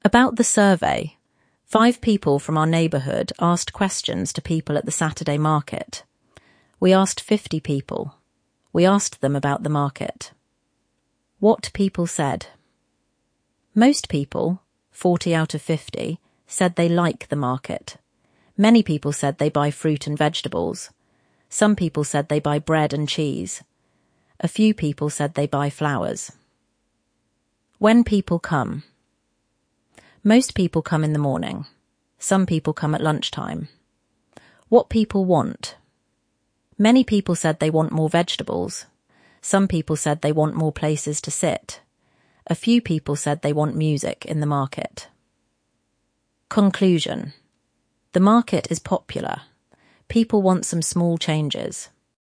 About the survey, 5 people from our neighbourhood asked questions to people at the Saturday market. We asked 50 people. We asked them about the market. What people said. Most people, 40 out of 50, said they like the market. Many people said they buy fruit and vegetables. Some people said they buy bread and cheese. A few people said they buy flowers. When people come. Most people come in the morning. Some people come at lunchtime. What people want. Many people said they want more vegetables. Some people said they want more places to sit. A few people said they want music in the market. Conclusion. The market is popular. People want some small changes.